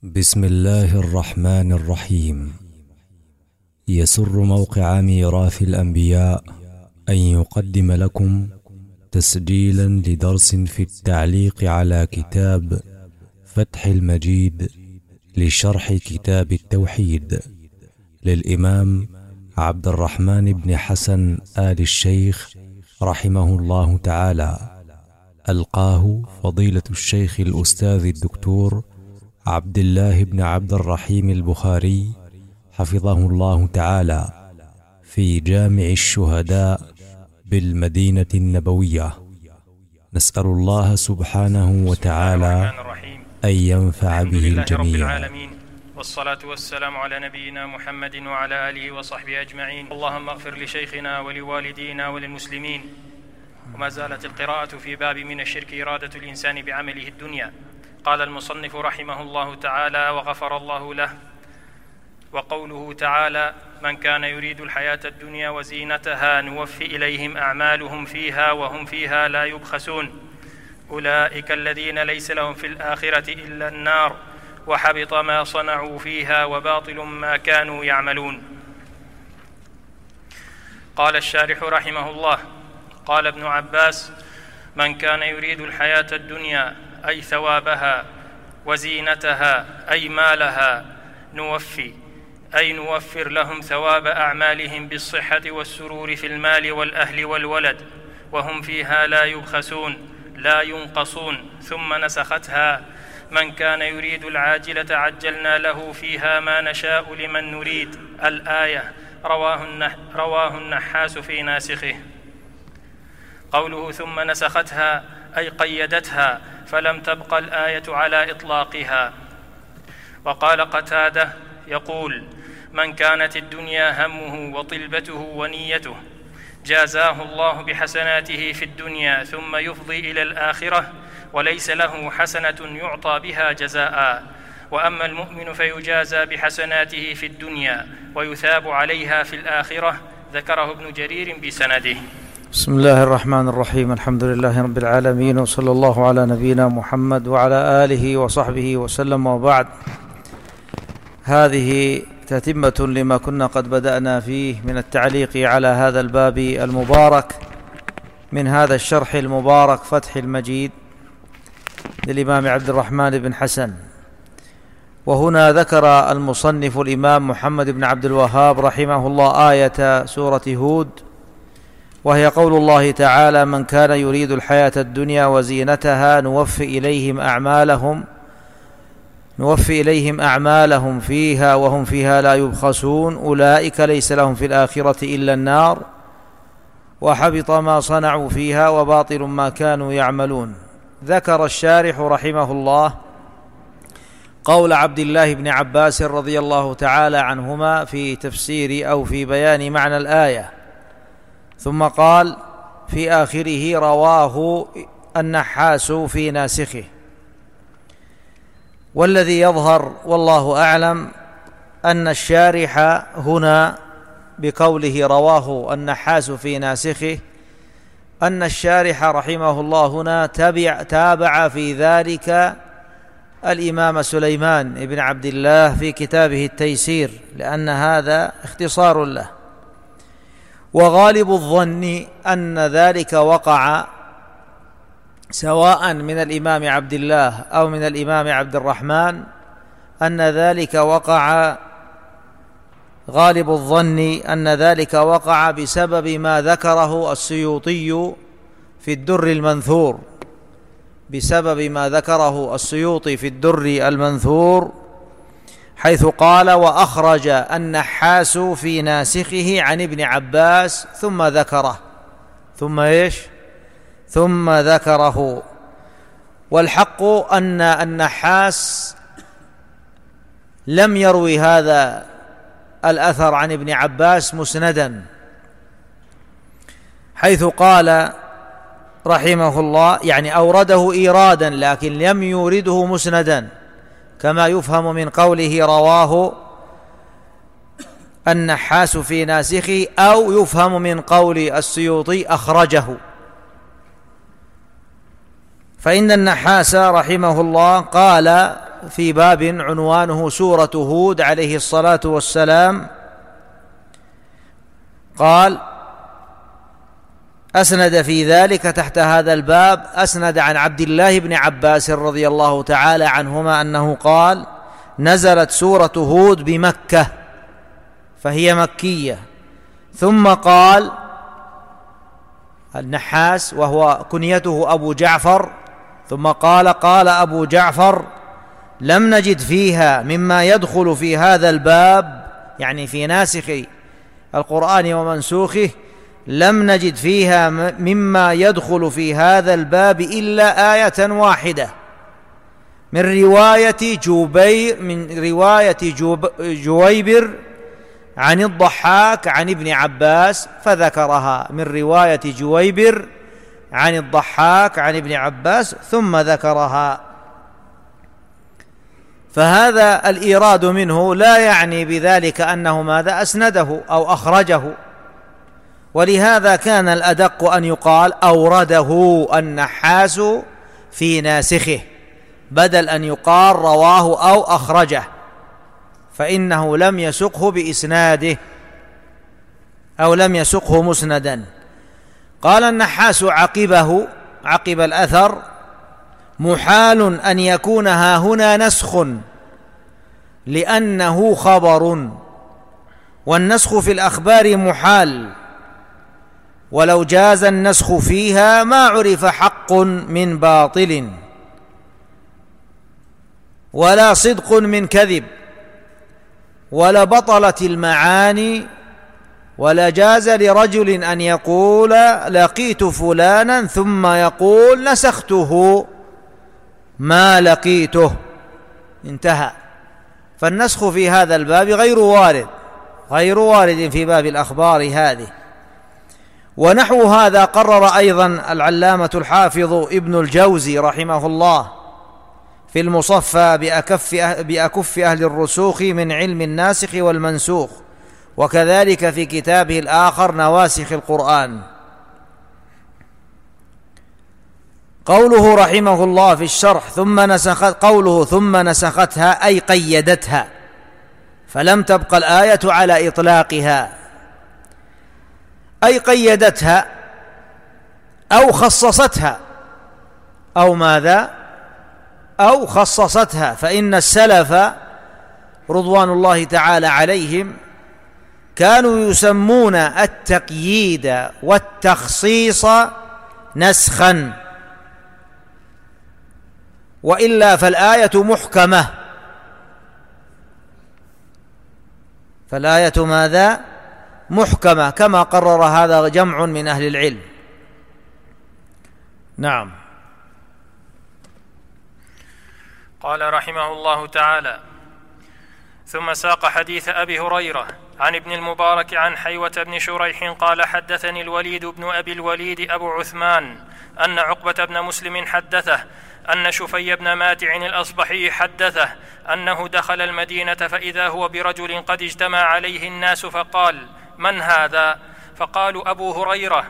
بسم الله الرحمن الرحيم. يسر موقع ميراث الأنبياء أن يقدم لكم تسجيلا لدرس في التعليق على كتاب فتح المجيد لشرح كتاب التوحيد للإمام عبد الرحمن بن حسن آل الشيخ رحمه الله تعالى. ألقاه فضيلة الشيخ الأستاذ الدكتور عبد الله بن عبد الرحيم البخاري حفظه الله تعالى في جامع الشهداء بالمدينة النبوية. نسأل الله سبحانه وتعالى أن ينفع به الجميع. والصلاة والسلام على نبينا محمد وعلى آله وصحبه أجمعين. اللهم اغفر لشيخنا ولوالدينا وللمسلمين. وما زالت القراءة في باب من الشرك إرادة الإنسان بعمله الدنيا. قال المصنف رحمه الله تعالى وغفر الله له: وقوله تعالى: من كان يريد الحياة الدنيا وزينتها نوفي إليهم أعمالهم فيها وهم فيها لا يبخسون أولئك الذين ليس لهم في الآخرة إلا النار وحبط ما صنعوا فيها وباطل ما كانوا يعملون. قال الشارح رحمه الله: قال ابن عباس: من كان يريد الحياة الدنيا أي ثوابها وزينتها أي مالها نوفي أي نوفر لهم ثواب أعمالهم بالصحة والسرور في المال والأهل والولد وهم فيها لا يبخسون لا ينقصون. ثم نسختها: من كان يريد العاجلة عجلنا له فيها ما نشاء لمن نريد. الآية رواه النحاس في ناسخه. قوله ثم نسختها أي قيدتها فلم تبق الآية على إطلاقها. وقال قتادة يقول: من كانت الدنيا همه وطلبته ونيته جازاه الله بحسناته في الدنيا ثم يفضي إلى الآخرة وليس له حسنة يعطى بها جزاء. وأما المؤمن فيجازى بحسناته في الدنيا ويثاب عليها في الآخرة. ذكره ابن جرير بسنده. بسم الله الرحمن الرحيم. الحمد لله رب العالمين، وصلى الله على نبينا محمد وعلى آله وصحبه وسلم. وبعد، هذه تتمة لما كنا قد بدأنا فيه من التعليق على هذا الباب المبارك من هذا الشرح المبارك فتح المجيد للإمام عبد الرحمن بن حسن. وهنا ذكر المصنف الإمام محمد بن عبد الوهاب رحمه الله آية سورة هود، وهي قول الله تعالى: من كان يريد الحياة الدنيا وزينتها نوفي إليهم أعمالهم فيها وهم فيها لا يبخسون أولئك ليس لهم في الآخرة إلا النار وحبط ما صنعوا فيها وباطل ما كانوا يعملون. ذكر الشارح رحمه الله قول عبد الله بن عباس رضي الله تعالى عنهما في تفسير أو في بيان معنى الآية، ثم قال في آخره: رواه النحاس في ناسخه. والذي يظهر والله أعلم أن الشارح هنا بقوله رواه النحاس في ناسخه أن الشارح رحمه الله هنا تابع في ذلك الإمام سليمان بن عبد الله في كتابه التيسير، لأن هذا اختصار له. وغالب الظن أن ذلك وقع سواء من الإمام عبد الله أو من الإمام عبد الرحمن، أن ذلك وقع غالب الظن أن ذلك وقع بسبب ما ذكره السيوطي في الدر المنثور، حيث قال: وأخرج النحاس في ناسخه عن ابن عباس ثم ذكره. ثم ذكره. والحق أن النحاس لم يروي هذا الأثر عن ابن عباس مسندا، حيث قال رحمه الله يعني أورده إيرادا لكن لم يورده مسندا، كما يفهم من قوله رواه النحاس في ناسخه، أو يفهم من قول السيوطي أخرجه. فإن النحاس رحمه الله قال في باب عنوانه سورة هود عليه الصلاة والسلام قال: أسند في ذلك تحت هذا الباب، أسند عن عبد الله بن عباس رضي الله تعالى عنهما أنه قال: نزلت سورة هود بمكة فهي مكية. ثم قال النحاس وهو كنيته أبو جعفر، ثم قال أبو جعفر: لم نجد فيها مما يدخل في هذا الباب، يعني في ناسخ القرآن ومنسوخه، لم نجد فيها مما يدخل في هذا الباب إلا آية واحدة من رواية جويبر عن الضحاك عن ابن عباس، فذكرها من رواية جويبر عن الضحاك عن ابن عباس ثم ذكرها. فهذا الإيراد منه لا يعني بذلك أنه ماذا أسنده أو أخرجه، ولهذا كان الأدق أن يقال أورده النحاس في ناسخه بدل أن يقال رواه أو أخرجه، فإنه لم يسقه بإسناده أو لم يسقه مسندا. قال النحاس عقب الأثر: محال أن يكون هاهنا نسخ لأنه خبر، والنسخ في الأخبار محال، ولو جاز النسخ فيها ما عرف حق من باطل ولا صدق من كذب، ولا بطلت المعاني، ولا جاز لرجل أن يقول لقيت فلانا ثم يقول نسخته ما لقيته، انتهى. فالنسخ في هذا الباب غير وارد في باب الأخبار هذه. ونحو هذا قرر أيضا العلامة الحافظ ابن الجوزي رحمه الله في المصفى بأكف أهل الرسوخ من علم الناسخ والمنسوخ، وكذلك في كتابه الآخر نواسخ القرآن. قوله رحمه الله في الشرح ثم نسختها أي قيدتها، فلم تبق الآية على إطلاقها، أي قيدتها أو خصصتها أو ماذا أو خصصتها. فإن السلف رضوان الله تعالى عليهم كانوا يسمون التقييد والتخصيص نسخا، وإلا فالآية محكمة، فالآية ماذا؟ محكمة، كما قرر هذا جمع من أهل العلم. نعم. قال رحمه الله تعالى: ثم ساق حديث أبي هريرة عن ابن المبارك عن حيوة بن شريح قال: حدثني الوليد بن أبي الوليد أبو عثمان أن عقبة بن مسلم حدثه أن شفي بن ماتع الأصبحي حدثه أنه دخل المدينة فإذا هو برجل قد اجتمع عليه الناس فقال: من هذا؟ فقالوا: أبو هريرة،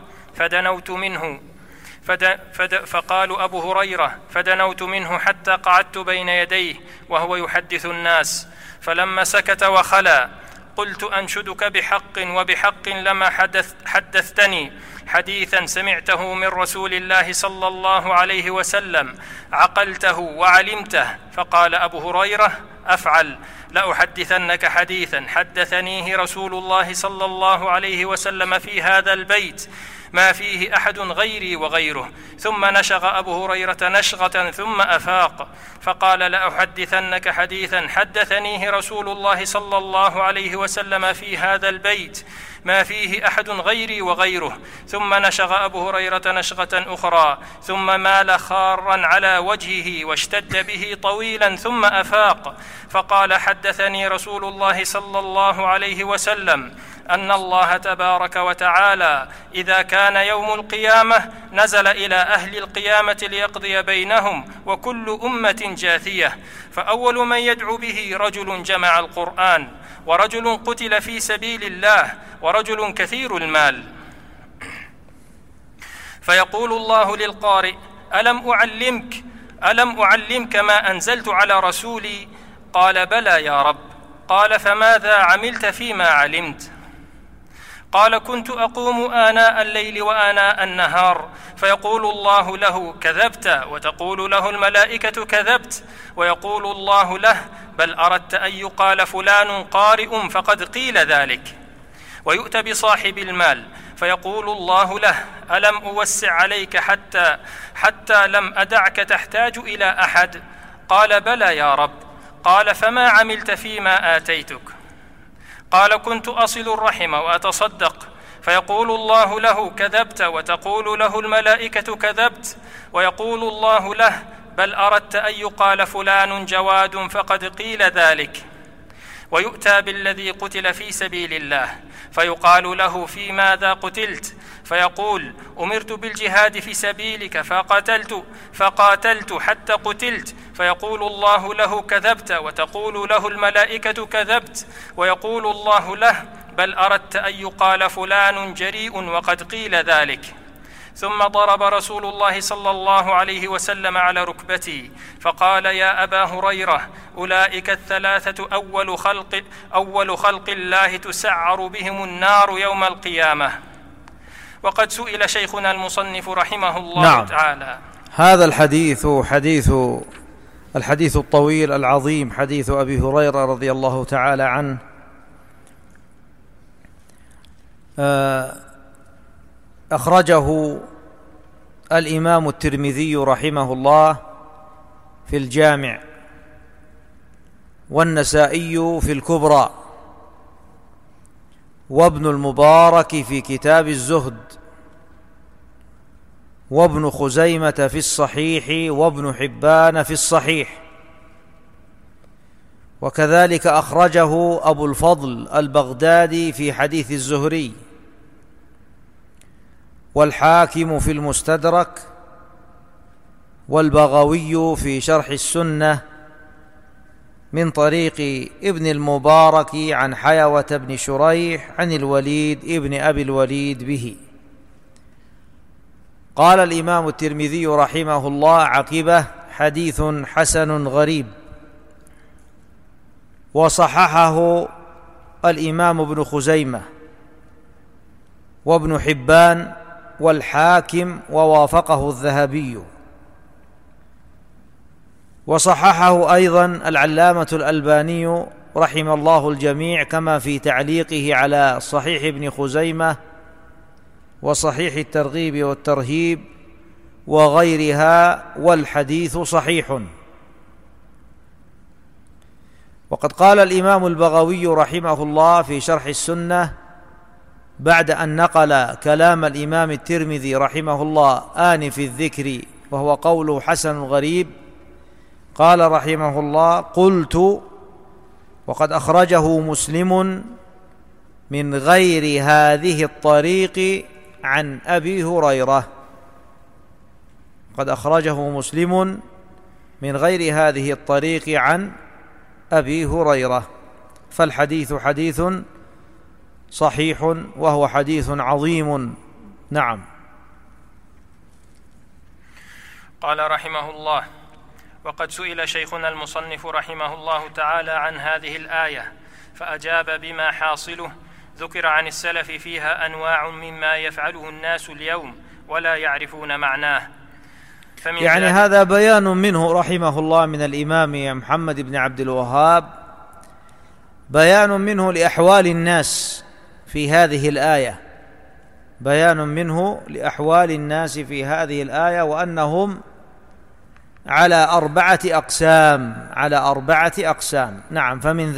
فقالوا أبو هريرة، فدنوت منه حتى قعدت بين يديه وهو يحدث الناس، فلما سكت وخلا قلت: أنشدك بحق وبحق لما حدثتني حديثا سمعته من رسول الله صلى الله عليه وسلم عقلته وعلمته. فقال أبو هريرة: أفعل، لأحدثنك حديثا حدثنيه رسول الله صلى الله عليه وسلم في هذا البيت ما فيه أحد غيري وغيره. ثم نشغ أبو هريرة نشغة ثم أفاق فقال: لأحدثنك حديثا حدثنيه رسول الله صلى الله عليه وسلم في هذا البيت ما فيه أحد غيري وغيره. ثم نشغ أبو هريرة نشغة أخرى ثم مال خارا على وجهه واشتد به طويلا ثم أفاق فقال: حدثني رسول الله صلى الله عليه وسلم أن الله تبارك وتعالى إذا كان يوم القيامة نزل إلى أهل القيامة ليقضي بينهم وكل أمة جاثية، فأول من يدعو به رجل جمع القرآن، ورجل قتل في سبيل الله، ورجل كثير المال. فيقول الله للقارئ: ألم أعلمك ألم أعلمك ما أنزلت على رسولي؟ قال بلى يا رب. قال فماذا عملت فيما علمت؟ قال كنت أقوم آناء الليل وآناء النهار فيقول الله له كذبت، وتقول له الملائكة كذبت، ويقول الله له بل أردت أن يقال فلان قارئ فقد قيل ذلك. ويؤتى بصاحب المال فيقول الله له ألم أوسع عليك حتى لم أدعك تحتاج إلى أحد؟ قال بلى يا رب. قال فما عملت فيما آتيتك؟ قال كنت أصل الرحم وأتصدق فيقول الله له كذبت، وتقول له الملائكة كذبت، ويقول الله له بل أردت أن يقال فلان جواد فقد قيل ذلك. ويؤتى بالذي قتل في سبيل الله فيقال له في ماذا قتلت؟ فيقول أمرت بالجهاد في سبيلك فقاتلت حتى قتلت. فيقول الله له كذبت، وتقول له الملائكة كذبت، ويقول الله له بل أردت أن يقال فلان جريء وقد قيل ذلك. ثم ضرب رسول الله صلى الله عليه وسلم على ركبتي فقال يا أبا هريرة أولئك الثلاثة أول خلق الله تسعر بهم النار يوم القيامة. وقد سئل شيخنا المصنف رحمه الله تعالى. هذا الحديث الطويل العظيم، حديث أبي هريرة رضي الله تعالى عنه، أخرجه الإمام الترمذي رحمه الله في الجامع، والنسائي في الكبرى، وابن المبارك في كتاب الزهد، وابن خزيمة في الصحيح، وابن حبان في الصحيح. وكذلك أخرجه أبو الفضل البغدادي في حديث الزهري، والحاكم في المستدرك، والبغوي في شرح السنة من طريق ابن المبارك عن حيوة بن شريح عن الوليد ابن أبي الوليد به. قال الإمام الترمذي رحمه الله عقبه حديث حسن غريب، وصححه الإمام ابن خزيمة وابن حبان والحاكم، ووافقه الذهبي، وصححه أيضا العلامة الألباني رحم الله الجميع، كما في تعليقه على صحيح ابن خزيمة وصحيح الترغيب والترهيب وغيرها، والحديث صحيح. وقد قال الإمام البغوي رحمه الله في شرح السنة بعد أن نقل كلام الإمام الترمذي رحمه الله آنف الذكر وهو قوله حسن غريب، قال رحمه الله قلت وقد أخرجه مسلم من غير هذه الطريق عن أبي هريرة. قد أخرجه مسلم من غير هذه الطريق عن أبي هريرة، فالحديث حديث صحيح وهو حديث عظيم. نعم. قال رحمه الله: وقد سئل شيخنا المصنف رحمه الله تعالى عن هذه الآية فأجاب بما حاصله ذكر عن السلف فيها أنواع مما يفعله الناس اليوم ولا يعرفون معناه. يعني هذا بيان منه رحمه الله من الإمام محمد بن عبد الوهاب، بيان منه لأحوال الناس في هذه الآية، بيان منه لأحوال الناس في هذه الآية، وأنهم على أربعة أقسام. نعم. فمن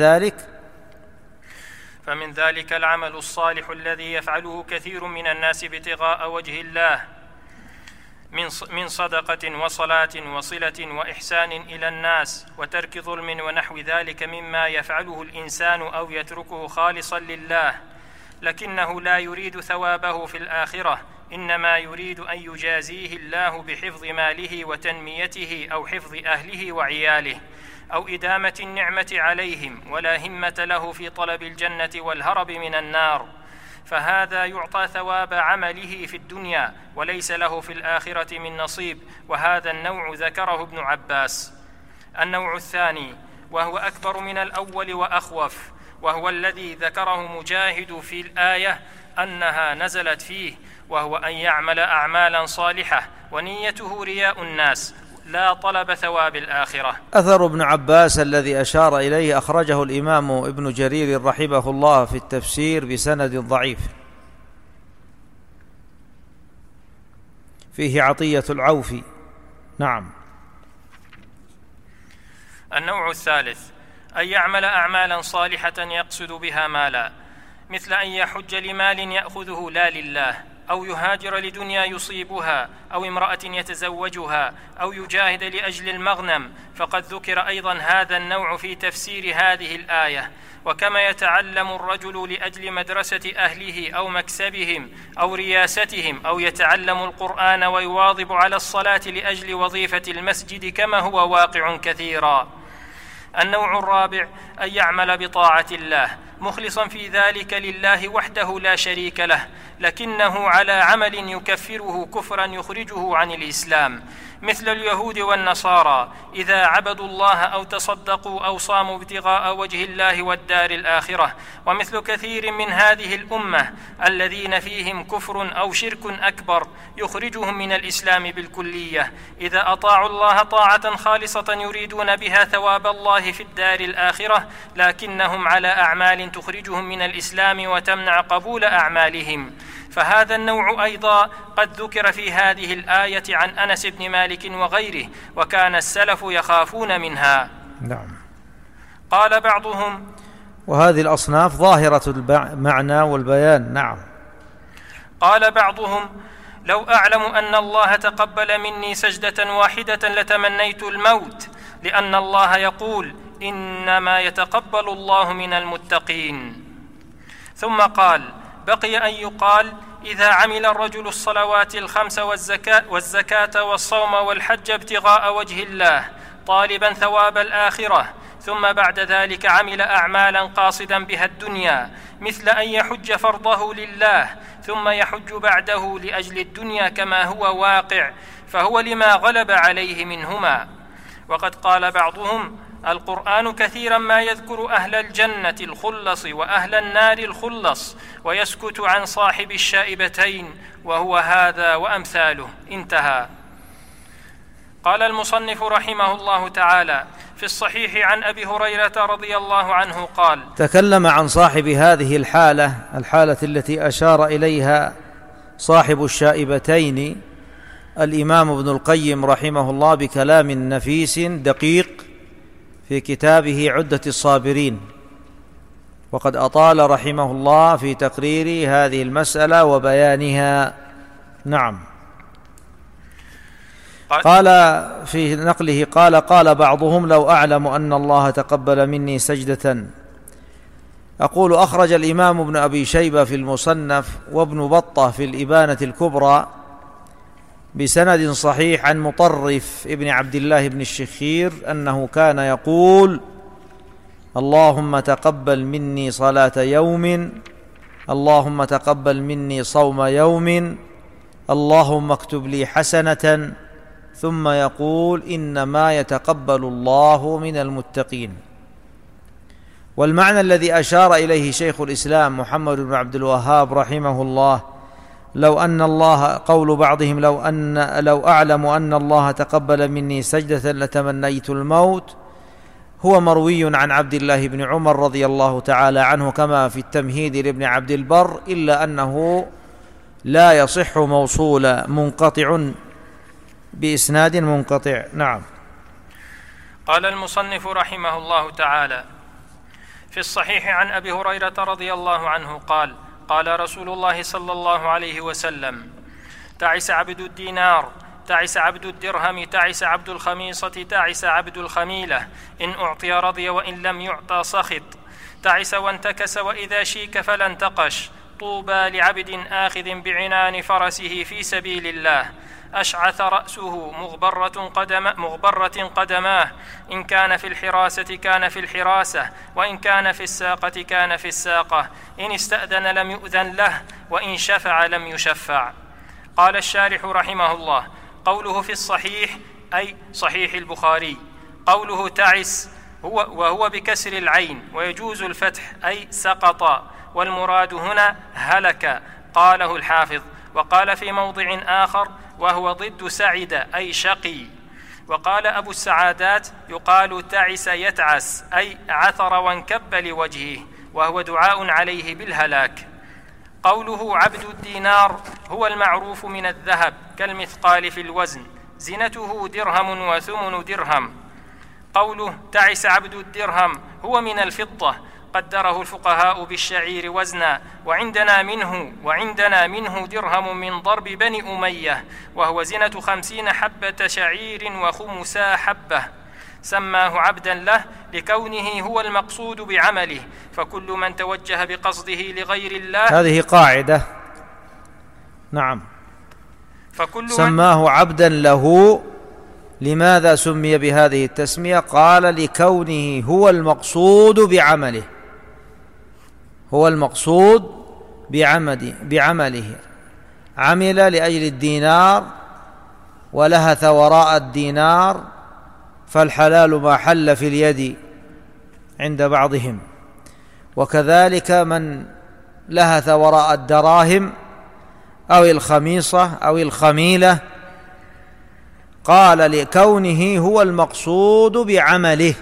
ذلك العمل الصالح الذي يفعله كثير من الناس ابتغاء وجه الله من صدقة وصلاة وصلة وإحسان إلى الناس وترك ظلم ونحو ذلك مما يفعله الإنسان أو يتركه خالصا لله، لكنه لا يريد ثوابه في الآخرة، إنما يريد أن يجازيه الله بحفظ ماله وتنميته أو حفظ أهله وعياله أو إدامة النعمة عليهم، ولا همة له في طلب الجنة والهرب من النار. فهذا يعطى ثواب عمله في الدنيا وليس له في الآخرة من نصيب، وهذا النوع ذكره ابن عباس. النوع الثاني وهو أكبر من الأول وأخوف، وهو الذي ذكره مجاهد في الآية أنها نزلت فيه، وهو أن يعمل أعمالا صالحة ونيته رياء الناس لا طلب ثواب الآخرة. أثر ابن عباس الذي أشار إليه أخرجه الإمام ابن جرير رحمه الله في التفسير بسند ضعيف، فيه عطية العوفي. نعم. النوع الثالث أن يعمل أعمالا صالحة يقصد بها مالا، مثل أن يحج لمال يأخذه لا لله، أو يهاجر لدنيا يصيبها، أو امرأة يتزوجها، أو يجاهد لأجل المغنم، فقد ذكر أيضا هذا النوع في تفسير هذه الآية. وكما يتعلم الرجل لأجل مدرسة أهله أو مكسبهم أو رياستهم، أو يتعلم القرآن ويواظب على الصلاة لأجل وظيفة المسجد كما هو واقع كثيرا. النوع الرابع أن يعمل بطاعة الله مخلصا في ذلك لله وحده لا شريك له، لكنه على عمل يكفره كفرا يخرجه عن الإسلام، مثل اليهود والنصارى إذا عبدوا الله أو تصدقوا أو صاموا ابتغاء وجه الله والدار الآخرة، ومثل كثير من هذه الأمة الذين فيهم كفر أو شرك أكبر يخرجهم من الإسلام بالكلية، إذا أطاعوا الله طاعة خالصة يريدون بها ثواب الله في الدار الآخرة، لكنهم على أعمال تخرجهم من الإسلام وتمنع قبول أعمالهم. فهذا النوع أيضا قد ذكر في هذه الآية عن أنس بن مالك وغيره، وكان السلف يخافون منها. نعم. قال بعضهم، وهذه الأصناف ظاهرة المعنى والبيان. نعم. قال بعضهم لو أعلم أن الله تقبل مني سجدة واحدة لتمنيت الموت، لأن الله يقول إنما يتقبل الله من المتقين. ثم قال بقي أن يقال إذا عمل الرجل الصلوات الخمس والزكاة والصوم والحج ابتغاء وجه الله طالبا ثواب الآخرة، ثم بعد ذلك عمل أعمالا قاصدا بها الدنيا، مثل أن يحج فرضه لله ثم يحج بعده لأجل الدنيا كما هو واقع، فهو لما غلب عليه منهما. وقد قال بعضهم القرآن كثيرا ما يذكر أهل الجنة الخلص وأهل النار الخلص، ويسكت عن صاحب الشائبتين، وهو هذا وأمثاله. انتهى. قال المصنف رحمه الله تعالى في الصحيح عن أبي هريرة رضي الله عنه قال: تكلم عن صاحب هذه الحالة التي أشار إليها صاحب الشائبتين الإمام ابن القيم رحمه الله بكلام نفيس دقيق في كتابه عدة الصابرين، وقد أطال رحمه الله في تقرير هذه المسألة وبيانها. نعم. قال في نقله قال بعضهم لو أعلم أن الله تقبل مني سجدة. أقول أخرج الإمام ابن أبي شيبة في المصنف وابن بطة في الإبانة الكبرى بسند صحيح عن مطرف ابن عبد الله بن الشخير أنه كان يقول: اللهم تقبل مني صلاة يوم، اللهم تقبل مني صوم يوم، اللهم اكتب لي حسنة، ثم يقول: إنما يتقبل الله من المتقين. والمعنى الذي أشار إليه شيخ الإسلام محمد بن عبد الوهاب رحمه الله لو أن الله، قول بعضهم لو أعلم أن الله تقبل مني سجدة لتمنيت الموت، هو مروي عن عبد الله بن عمر رضي الله تعالى عنه كما في التمهيد لابن عبد البر، إلا أنه لا يصح موصولا، منقطع بإسناد منقطع. نعم. قال المصنف رحمه الله تعالى في الصحيح عن أبي هريرة رضي الله عنه قال: قال رسول الله صلى الله عليه وسلم: تعس عبد الدينار، تعس عبد الدرهم، تعس عبد الخميصة، تعس عبد الخميلة، إن أعطي رضي وإن لم يعطى سخط، تعس وانتكس وإذا شيك فلا انتقش، طوبى لعبد آخذ بعنان فرسه في سبيل الله. أشعث رأسه مغبرة قدماه، إن كان في الحراسة كان في الحراسة، وإن كان في الساقة كان في الساقة، إن استأذن لم يؤذن له، وإن شفع لم يشفع. قال الشارح رحمه الله: قوله في الصحيح أي صحيح البخاري، قوله تعس وهو بكسر العين، ويجوز الفتح أي سقط، والمراد هنا هلك. قاله الحافظ. وقال في موضع آخر: وهو ضد سعد أي شقي. وقال أبو السعادات: يقال تعس يتعس أي عثر وانكب لوجهه، وهو دعاء عليه بالهلاك. قوله عبد الدينار هو المعروف من الذهب كالمثقال في الوزن، زنته درهم وثمن درهم. قوله تعس عبد الدرهم هو من الفضة، قدره الفقهاء بالشعير وزنا، وعندنا منه درهم من ضرب بني أمية، وهو زنة 50 حبة شعير وخمسا حبة. سماه عبدا له لكونه هو المقصود بعمله، فكل من توجه بقصده لغير الله. هذه قاعدة. نعم. سماه عبدا له. لماذا سمي بهذه التسمية؟ قال لكونه هو المقصود بعمله، هو المقصود بعمله. عمل لأجل الدينار ولهث وراء الدينار، فالحلال ما حل في اليد عند بعضهم. وكذلك من لهث وراء الدراهم أو الخميصة أو الخميلة، قال لكونه هو المقصود بعمله.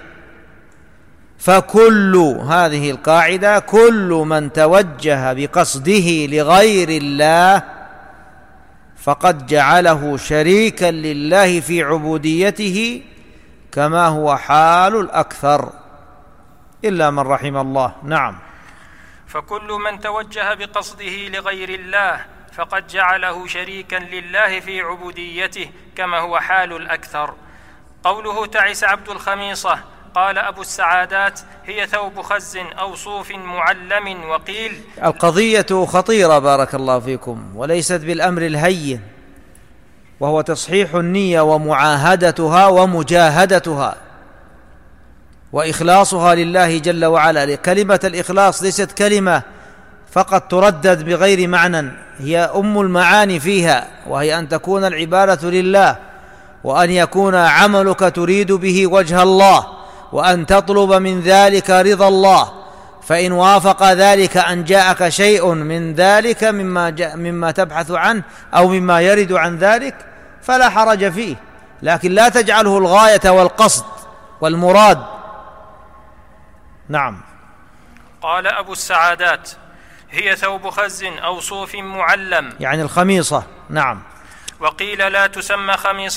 فكل هذه القاعدة: كل من توجه بقصده لغير الله فقد جعله شريكا لله في عبوديته، كما هو حال الأكثر إلا من رحم الله. نعم. فكل من توجه بقصده لغير الله فقد جعله شريكا لله في عبوديته، كما هو حال الأكثر. قوله تعس عبد الخميصة، قال أبو السعادات: هي ثوب خز أو صوف معلم. وقيل القضية خطيرة بارك الله فيكم، وليست بالأمر الهين، وهو تصحيح النية ومعاهدتها ومجاهدتها وإخلاصها لله جل وعلا. كلمة الإخلاص ليست كلمة فقط تردد بغير معنى، هي أم المعاني فيها، وهي أن تكون العبادة لله، وأن يكون عملك تريد به وجه الله، وأن تطلب من ذلك رضا الله. فإن وافق ذلك أن جاءك شيء من ذلك مما تبحث عنه أو مما يرد عن ذلك فلا حرج فيه، لكن لا تجعله الغاية والقصد والمراد. نعم. قال أبو السعادات: هي ثوب خز أو صوف معلم، يعني الخميصة. نعم. وقيل لا تسمى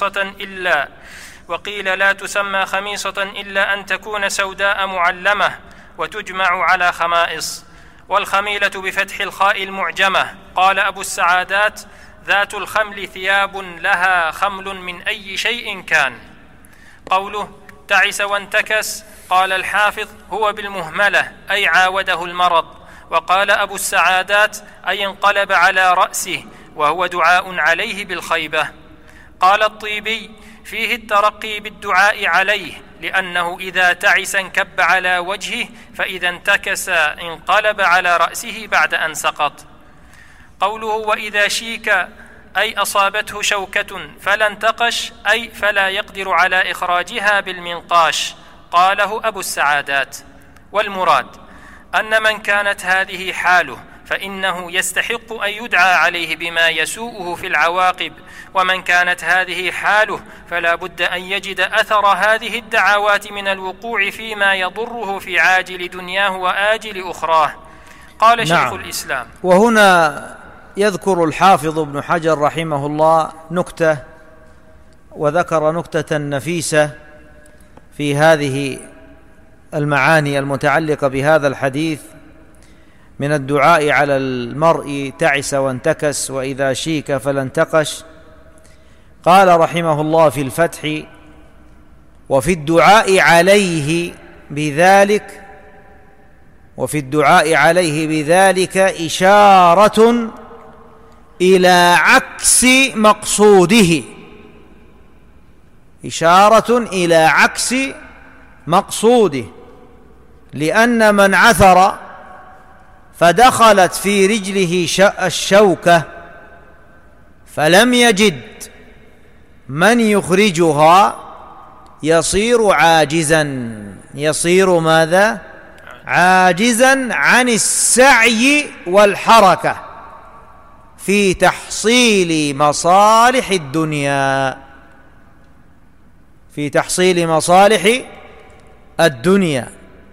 خميصة إلا أن تكون سوداء معلمة، وتجمع على خمائص. والخميلة بفتح الخاء المعجمة. قال أبو السعادات: ذات الخمل ثياب لها خمل من أي شيء كان. قوله تعس وانتكس، قال الحافظ: هو بالمهملة أي عاوده المرض. وقال أبو السعادات: أي انقلب على رأسه، وهو دعاء عليه بالخيبة. قال الطيبي: فيه الترقي بالدعاء عليه، لأنه إذا تعس انكب على وجهه، فإذا انتكس انقلب على رأسه بعد أن سقط. قوله وإذا شيك أي أصابته شوكة فلا انتقش، أي فلا يقدر على إخراجها بالمنقاش. قاله أبو السعادات. والمراد أن من كانت هذه حاله فإنه يستحق أن يدعى عليه بما يسوءه في العواقب، ومن كانت هذه حاله فلا بد أن يجد أثر هذه الدعوات من الوقوع فيما يضره في عاجل دنياه وآجل أخراه. قال شيخ الإسلام. وهنا يذكر الحافظ ابن حجر رحمه الله نكتة، وذكر نكتة نفيسة في هذه المعاني المتعلقة بهذا الحديث من الدعاء على المرء تعس وانتكس وإذا شيك فلا انتقش. قال رحمه الله في الفتح: وفي الدعاء عليه بذلك إشارة إلى عكس مقصوده، إشارة إلى عكس مقصوده، لأن من عثر فدخلت في رجله الشوكة فلم يجد من يخرجها يصير عاجزا، يصير ماذا؟ عاجزا عن السعي والحركة في تحصيل مصالح الدنيا، في تحصيل مصالح الدنيا،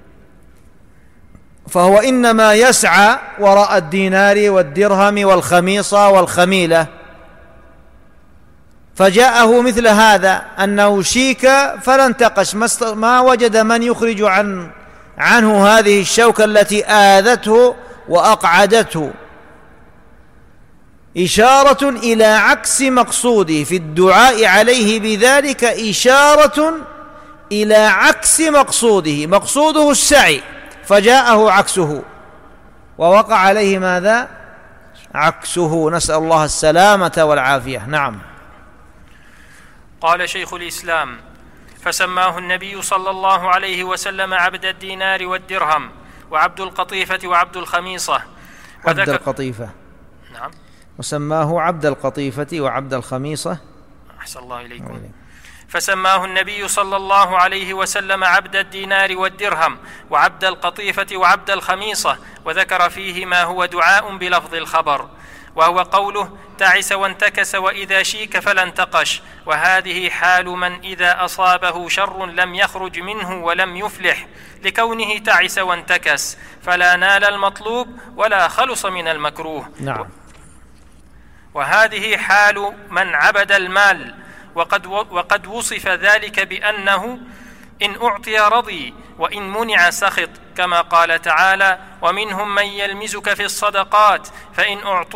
فهو إنما يسعى وراء الدينار والدرهم والخميصة والخميلة. فجاءه مثل هذا أنه شيك فلانتقش، ما وجد من يخرج عنه هذه الشوكة التي آذته وأقعدته، إشارة إلى عكس مقصوده في الدعاء عليه بذلك، إشارة إلى عكس مقصوده، مقصوده السعي فجاءه عكسه ووقع عليه ماذا؟ عكسه، نسأل الله السلامة والعافية. نعم. قال شيخ الإسلام: فسماه النبي صلى الله عليه وسلم عبد الدينار والدرهم وعبد القطيفة وعبد الخميصة. عبد القطيفة، نعم، وسماه عبد القطيفة وعبد الخميصة. أحسن الله إليكم. فسماه النبي صلى الله عليه وسلم عبد الدينار والدرهم وعبد القطيفة وعبد الخميصة، وذكر فيه ما هو دعاء بلفظ الخبر، وهو قوله: تعس وانتكس وإذا شيك فلا انتقش. وهذه حال من إذا أصابه شر لم يخرج منه ولم يفلح، لكونه تعس وانتكس فلا نال المطلوب ولا خلص من المكروه. نعم. وهذه حال من عبد المال، وقد وصف ذلك بأنه إن أعطي رضي وإن منع سخط، كما قال تعالى: ومنهم من يلمزك في الصدقات فإن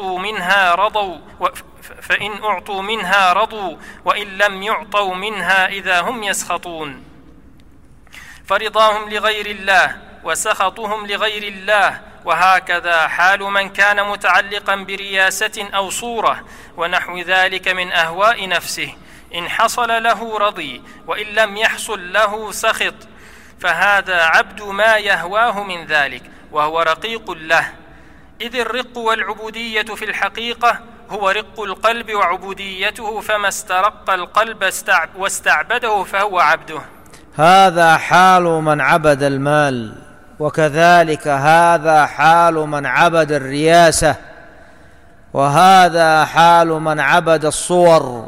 أعطوا منها رضوا وإن لم يعطوا منها إذا هم يسخطون. فرضاهم لغير الله وسخطهم لغير الله. وهكذا حال من كان متعلقا برياسة أو صورة ونحو ذلك من أهواء نفسه، إن حصل له رضي وإن لم يحصل له سخط، فهذا عبد ما يهواه من ذلك، وهو رقيق له. إذ الرق والعبودية في الحقيقة هو رق القلب وعبوديته، فما استرق القلب واستعبده فهو عبده. هذا حال من عبد المال، وكذلك هذا حال من عبد الرياسة، وهذا حال من عبد الصور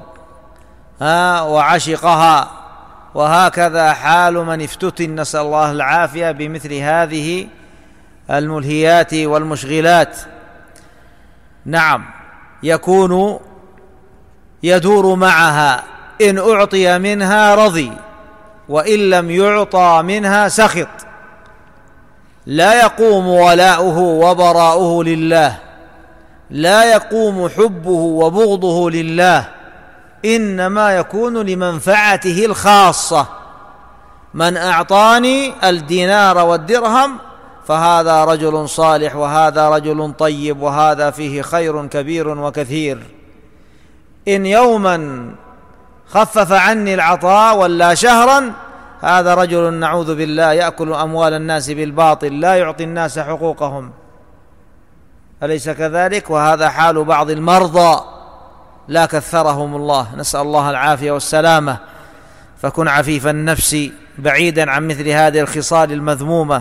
وعشقها، وهكذا حال من افتتن، نسأل الله العافية، بمثل هذه الملهيات والمشغلات. نعم، يكون يدور معها، إن أعطي منها رضي وإن لم يعطى منها سخط، لا يقوم ولاؤه وبراؤه لله، لا يقوم حبه وبغضه لله، إنما يكون لمنفعته الخاصة. من أعطاني الدينار والدرهم فهذا رجل صالح، وهذا رجل طيب، وهذا فيه خير كبير وكثير. إن يوما خفف عني العطاء ولا شهرا، هذا رجل نعوذ بالله يأكل أموال الناس بالباطل، لا يعطي الناس حقوقهم، أليس كذلك؟ وهذا حال بعض المرضى لا كثرهم الله، نسأل الله العافية والسلامة. فكن عفيف النفس بعيدا عن مثل هذه الخصال المذمومة.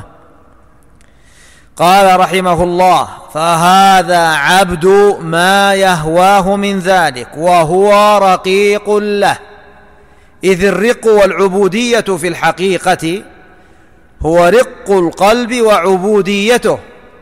قال رحمه الله: فهذا عبد ما يهواه من ذلك وهو رقيق له. إذ الرق والعبودية في الحقيقة هو رق القلب وعبوديته،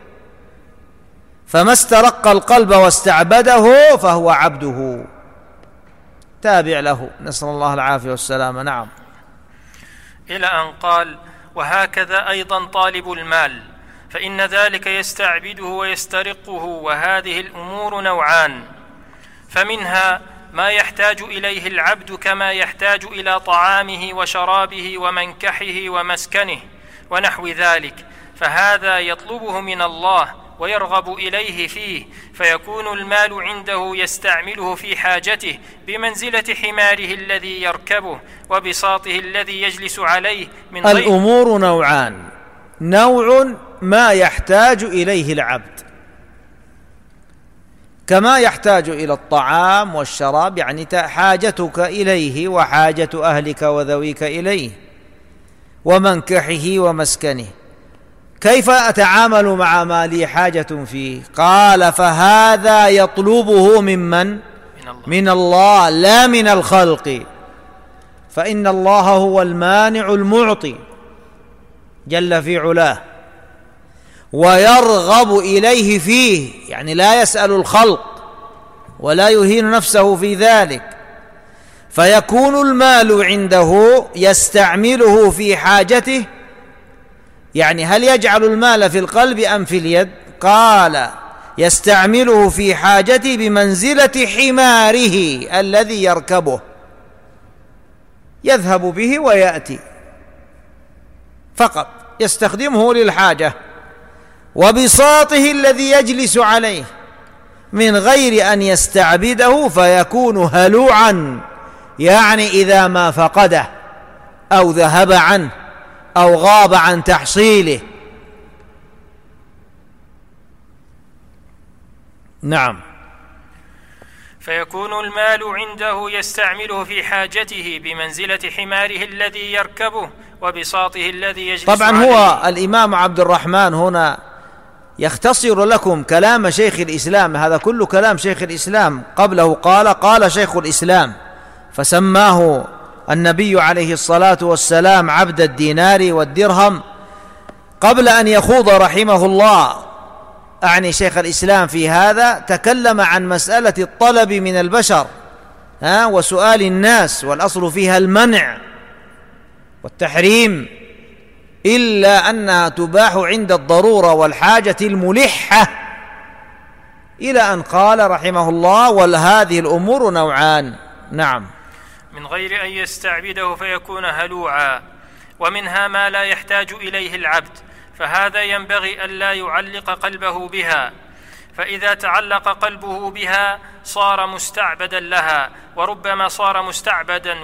فما استرق القلب واستعبده فهو عبده، تابع له، نسأل الله العافية والسلامة. نعم. إلى أن قال: وهكذا أيضا طالب المال، فإن ذلك يستعبده ويسترقه. وهذه الأمور نوعان: فمنها ما يحتاج إليه العبد كما يحتاج إلى طعامه وشرابه ومنكحه ومسكنه ونحو ذلك، فهذا يطلبه من الله ويرغب إليه فيه، فيكون المال عنده يستعمله في حاجته بمنزلة حماره الذي يركبه وبساطه الذي يجلس عليه من غير. الأمور نوعان: نوع ما يحتاج إليه العبد كما يحتاج إلى الطعام والشراب، يعني حاجتك إليه وحاجة أهلك وذويك إليه ومنكحه ومسكنه. كيف أتعامل مع ما لي حاجة فيه؟ قال: فهذا يطلبه ممن؟ من الله لا من الخلق، فإن الله هو المانع المعطي جل في علاه، ويرغب إليه فيه، يعني لا يسأل الخلق ولا يهين نفسه في ذلك، فيكون المال عنده يستعمله في حاجته. يعني هل يجعل المال في القلب أم في اليد؟ قال: يستعمله في حاجته بمنزلة حماره الذي يركبه، يذهب به ويأتي فقط، يستخدمه للحاجة، وبساطه الذي يجلس عليه من غير أن يستعبده، فيكون هلوعا، يعني إذا ما فقده أو ذهب عنه أو غاب عن تحصيله. نعم. فيكون المال عنده يستعمله في حاجته بمنزلة حماره الذي يركبه وبساطه الذي يجلس طبعا عليه. هو الإمام عبد الرحمن هنا يختصر لكم كلام شيخ الإسلام، هذا كل كلام شيخ الإسلام. قبله قال شيخ الإسلام، فسماه النبي عليه الصلاة والسلام عبد الدينار والدرهم، قبل أن يخوض رحمه الله أعني شيخ الإسلام في هذا، تكلم عن مسألة الطلب من البشر وسؤال الناس، والأصل فيها المنع والتحريم، إلا أنها تباح عند الضرورة والحاجة الملحة، إلى أن قال رحمه الله: وهذه الأمور نوعان. نعم. من غير أن يستعبده فيكون هلوعا. ومنها ما لا يحتاج إليه العبد، فهذا ينبغي ألا يعلق قلبه بها، فإذا تعلق قلبه بها صار مستعبدا لها، وربما صار مستعبدا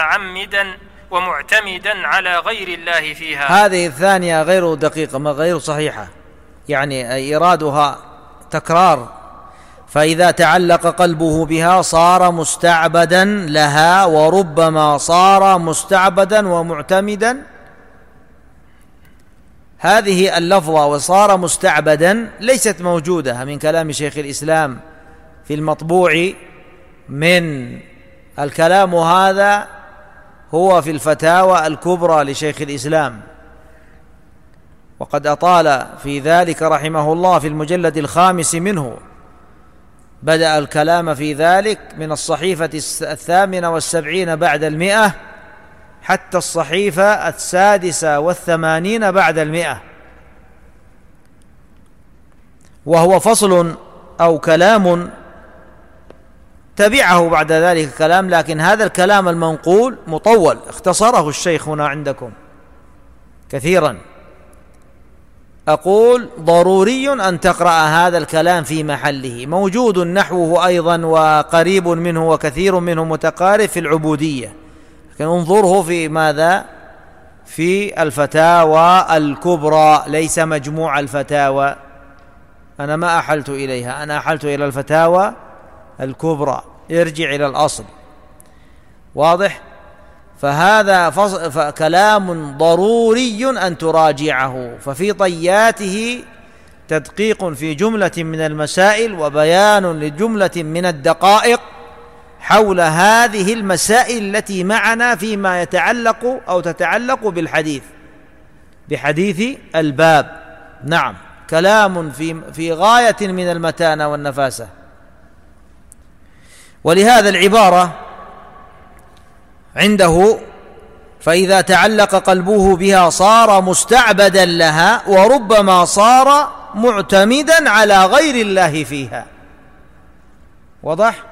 ومعتمدا على غير الله فيها. هذه الثانية غير دقيقة، ما غير صحيحة، يعني إيرادها تكرار. فإذا تعلق قلبه بها صار مستعبدا لها، وربما صار مستعبدا ومعتمدا. هذه اللفظة وصار مستعبدا ليست موجودة من كلام شيخ الإسلام في المطبوع من الكلام، هذا هو في الفتاوى الكبرى لشيخ الإسلام، وقد أطال في ذلك رحمه الله في المجلد 5 منه، بدأ الكلام في ذلك من الصحيفة 78 بعد 100 حتى الصحيفة 86 بعد 100، وهو فصل أو كلام تبعه بعد ذلك كلام، لكن هذا الكلام المنقول مطول، اختصره الشيخ هنا عندكم كثيرا. أقول ضروري أن تقرأ هذا الكلام في محله، موجود نحوه أيضا وقريب منه وكثير منه متقارب في العبودية، لكن انظره في ماذا؟ في الفتاوى الكبرى، ليس مجموع الفتاوى، أنا ما أحلت إليها، أنا أحلت إلى الفتاوى الكبرى، ارجع إلى الأصل. واضح؟ فهذا كلام ضروري أن تراجعه، ففي طياته تدقيق في جملة من المسائل وبيان لجملة من الدقائق حول هذه المسائل التي معنا فيما يتعلق أو تتعلق بالحديث، بحديث الباب. نعم، كلام في غاية من المتانة والنفاسة. ولهذا العبارة عنده: فإذا تعلق قلبه بها صار مستعبدا لها، وربما صار معتمدا على غير الله فيها. وضح؟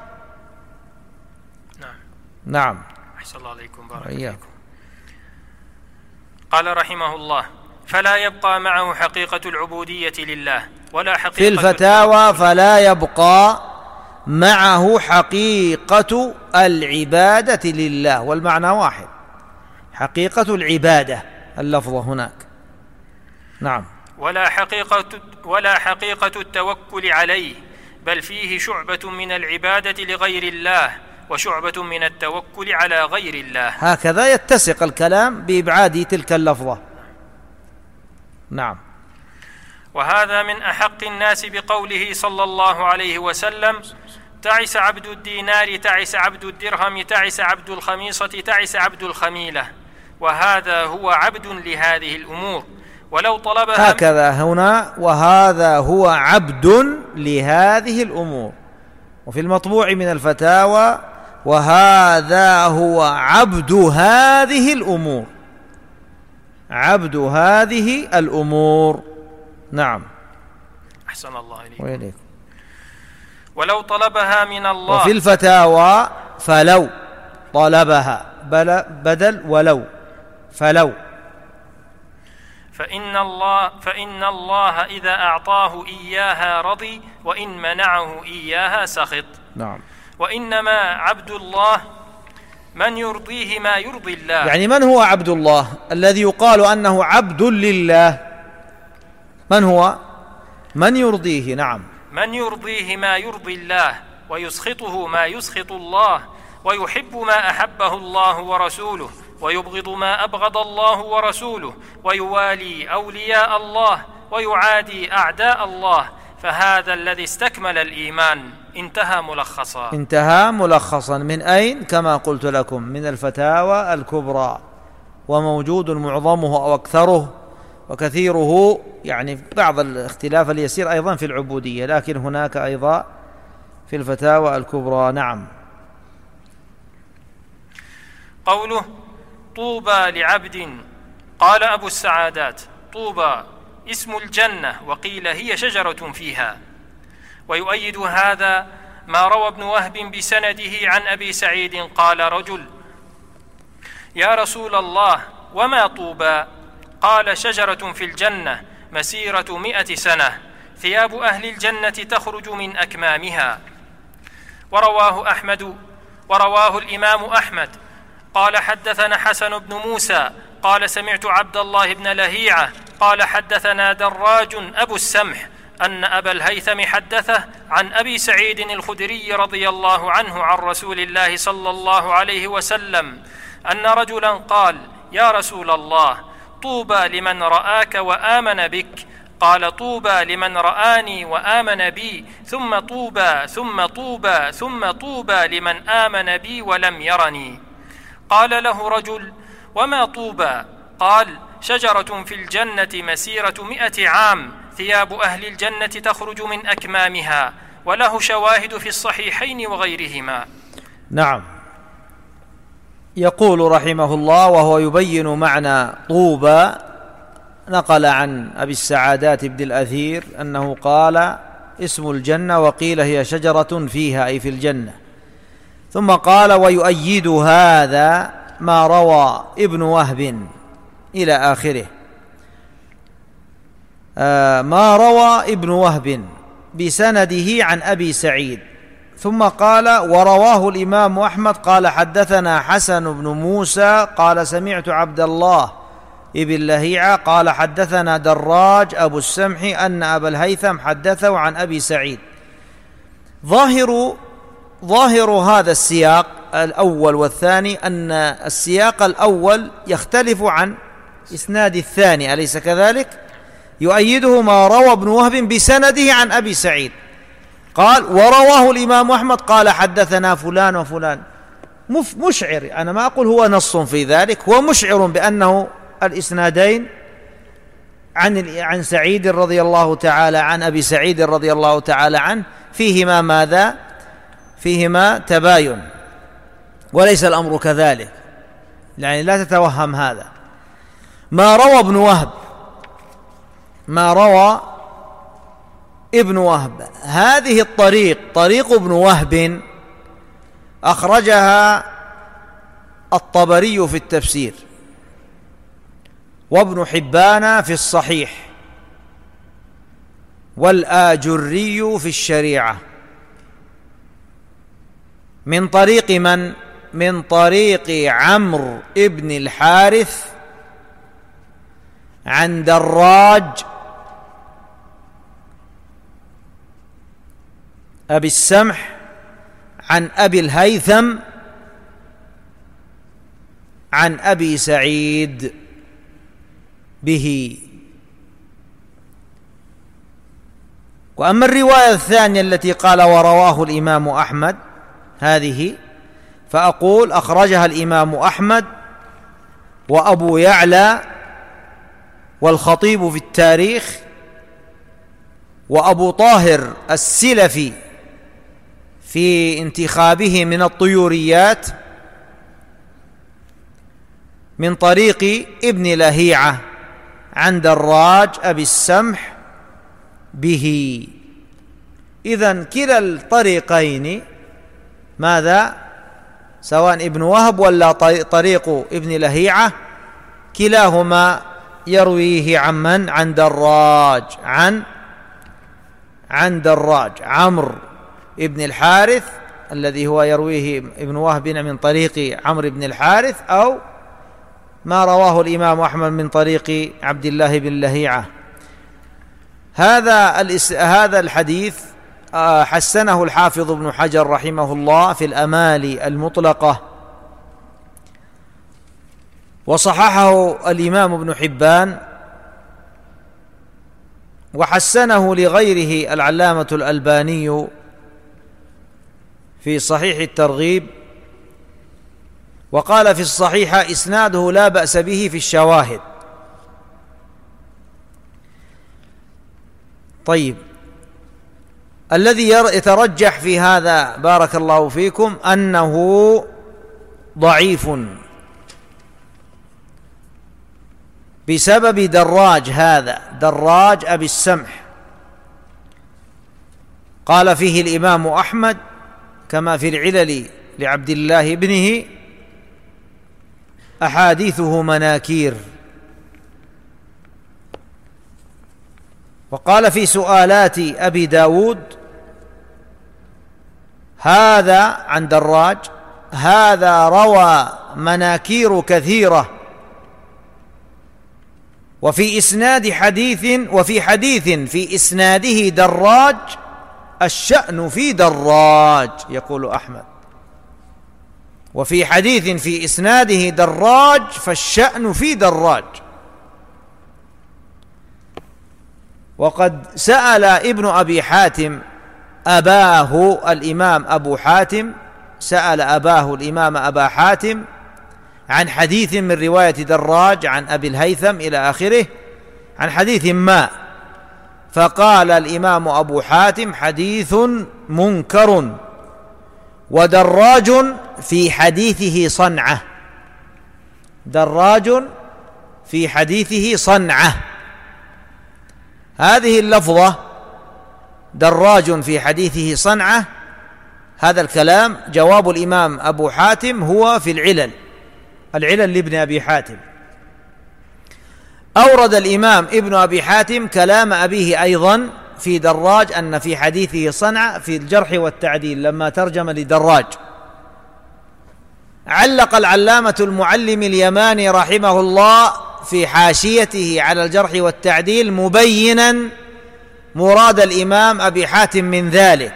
نعم. أحسن الله عليكم، بارك فيكم. قال رحمه الله: فلا يبقى معه حقيقة العبودية لله ولا حقيقة في الفتاوى فلا يبقى معه حقيقة العبادة لله، والمعنى واحد، حقيقة العبادة اللفظة هناك. نعم. ولا حقيقة التوكل عليه، بل فيه شعبة من العبادة لغير الله وشعبة من التوكل على غير الله. هكذا يتسق الكلام بإبعاد تلك اللفظة. نعم. وهذا من أحق الناس بقوله صلى الله عليه وسلم: تعس عبد الدينار، تعس عبد الدرهم، تعس عبد الخميصة، تعس عبد الخميلة. وهذا هو عبد لهذه الأمور ولو طلبها. هكذا هنا: وهذا هو عبد لهذه الأمور. وفي المطبوع من الفتاوى: وهذا هو عبد هذه الأمور، عبد هذه الأمور. نعم. أحسن الله إليكم. وإليكم. ولو طلبها من الله. وفي الفتاوى: فلو طلبها، بدل ولو، فلو. فإن الله إذا أعطاه إياها رضي، وإن منعه إياها سخط. نعم. وإنما عبد الله من يرضيه ما يرضي الله. يعني من هو عبد الله الذي يقال أنه عبد لله؟ من هو؟ من يرضيه. نعم. من يرضيه ما يرضي الله، ويسخطه ما يسخط الله، ويحب ما أحبه الله ورسوله، ويبغض ما أبغض الله ورسوله، ويوالي أولياء الله ويعادي أعداء الله، فهذا الذي استكمل الإيمان. انتهى ملخصا من أين؟ كما قلت لكم: من الفتاوى الكبرى، وموجود معظمه أو أكثره، وكثيره يعني بعض الاختلاف اليسير أيضا في العبودية، لكن هناك أيضا في الفتاوى الكبرى. نعم. قوله: طوبى لعبد. قال أبو السعادات: طوبى اسم الجنة، وقيل هي شجرة فيها. ويؤيد هذا ما روى ابن وهب بسنده عن أبي سعيد قال رجل: يا رسول الله، وما طوبى؟ قال: شجرة في الجنة مسيرة 100 سنة، ثياب أهل الجنة تخرج من أكمامها. ورواه الإمام أحمد قال: حدثنا حسن بن موسى قال: سمعت عبد الله بن لهيعة قال: حدثنا دراج أبو السمح أن أبا الهيثم حدثه عن أبي سعيد الخدري رضي الله عنه عن رسول الله صلى الله عليه وسلم أن رجلا قال: يا رسول الله، طوبى لمن رآك وآمن بك. قال: طوبى لمن رآني وآمن بي، ثم طوبى ثم طوبى ثم طوبى لمن آمن بي ولم يرني. قال له رجل: وما طوبى؟ قال: شجرة في الجنة مسيرة 100 عام، ثياب أهل الجنة تخرج من أكمامها. وله شواهد في الصحيحين وغيرهما. نعم. يقول رحمه الله وهو يبين معنى طوبى، نقل عن أبي السعادات بن الأثير أنه قال: اسم الجنة، وقيل هي شجرة فيها، أي في الجنة. ثم قال: ويؤيد هذا ما روى ابن وهب إلى آخره. ما روى ابن وهب بسنده عن أبي سعيد. ثم قال: ورواه الإمام أحمد قال: حدثنا حسن بن موسى قال: سمعت عبد الله ابن لهيعة قال: حدثنا دراج أبو السمح أن أبا الهيثم حدثه عن أبي سعيد. ظاهر هذا السياق الأول والثاني أن السياق الأول يختلف عن إسناد الثاني، أليس كذلك؟ يؤيده ما روى ابن وهب بسنده عن أبي سعيد، قال: ورواه الإمام أحمد قال: حدثنا فلان وفلان. مشعر، أنا ما أقول هو نص في ذلك، هو مشعر بأنه الإسنادين عن سعيد رضي الله تعالى عن أبي سعيد رضي الله تعالى عنه فيهما ماذا؟ فيهما تباين، وليس الأمر كذلك، يعني لا تتوهم هذا. ما روى ابن وهب هذه طريق ابن وهب أخرجها الطبري في التفسير، وابن حبان في الصحيح، والآجري في الشريعة. من طريق من؟ من طريق عمرو ابن الحارث عن دراج أبي السمح عن أبي الهيثم عن أبي سعيد به. وأما الرواية الثانية التي قال ورواه الإمام أحمد هذه، فأقول أخرجها الإمام أحمد وأبو يعلى والخطيب في التاريخ وأبو طاهر السلفي في انتخابه من الطيوريات من طريق ابن لهيعة عن دراج أبي السمح به. إذن كلا الطريقين ماذا؟ سواء ابن وهب ولا طريق ابن لهيعة، كلاهما يرويه عن من؟ عن دراج، عن دراج عمرو ابن الحارث الذي هو يرويه ابن وهب من طريق عمرو بن الحارث، أو ما رواه الإمام أحمد من طريق عبد الله بن لهيعة. هذا الحديث حسنه الحافظ ابن حجر رحمه الله في الأمالي المطلقة، وصححه الإمام ابن حبان، وحسنه لغيره العلامة الألباني في صحيح الترغيب، وقال في الصحيحة إسناده لا بأس به في الشواهد. طيب، الذي يترجح في هذا بارك الله فيكم أنه ضعيف بسبب دراج، هذا دراج أبي السمح قال فيه الإمام أحمد كما في العلل لعبد الله ابنه أحاديثه مناكير. وقال في سؤالات أبي داود هذا عن دراج هذا روى مناكير كثيرة، وفي حديث في إسناده دراج الشأن في دراج، يقول أحمد، وفي حديث في إسناده دراج فالشأن في دراج. وقد سأل ابن أبي حاتم أباه الإمام أبو حاتم، سأل أباه الإمام أبا حاتم عن حديث من رواية دراج عن أبي الهيثم إلى آخره، عن حديث ما، فقال الإمام أبو حاتم حديث منكر، ودراج في حديثه صنعة، دراج في حديثه صنعة. هذه اللفظة دراج في حديثه صنعة، هذا الكلام جواب الإمام أبو حاتم هو في العلل لابن أبي حاتم. أورد الإمام ابن أبي حاتم كلام أبيه أيضا في دراج أن في حديثه صنعة في الجرح والتعديل لما ترجم لدراج. علق العلامة المعلم اليماني رحمه الله في حاشيته على الجرح والتعديل مبينا مراد الإمام أبي حاتم من ذلك،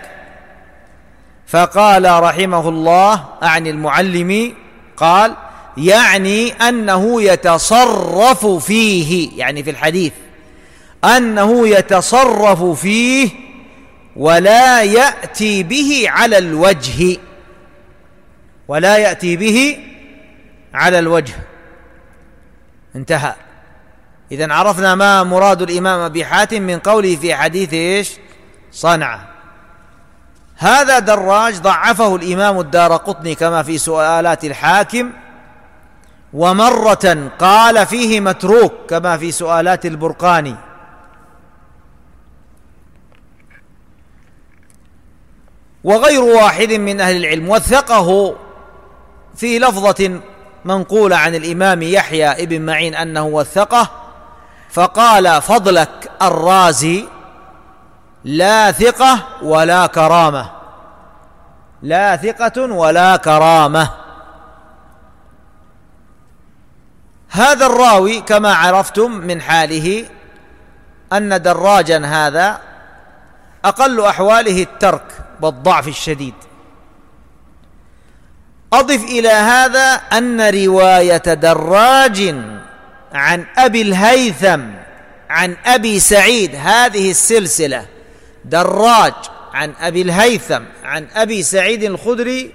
فقال رحمه الله عن المعلم قال يعني أنه يتصرف فيه، يعني في الحديث أنه يتصرف فيه ولا يأتي به على الوجه، ولا يأتي به على الوجه. انتهى. إذن عرفنا ما مراد الإمام أبي حاتم من قوله في حديث إيش؟ صنعة. هذا دراج ضعفه الإمام الدارقطني كما في سؤالات الحاكم، ومرة قال فيه متروك كما في سؤالات البرقاني. وغير واحد من أهل العلم وثقه في لفظة منقولة عن الإمام يحيى ابن معين أنه وثقه، فقال فضلك الرازي لا ثقة ولا كرامة، لا ثقة ولا كرامة. هذا الراوي كما عرفتم من حاله أن دراجا هذا أقل أحواله الترك والضعف الشديد. أضف إلى هذا أن رواية دراج عن أبي الهيثم عن أبي سعيد، هذه السلسلة دراج عن أبي الهيثم عن أبي سعيد الخدري،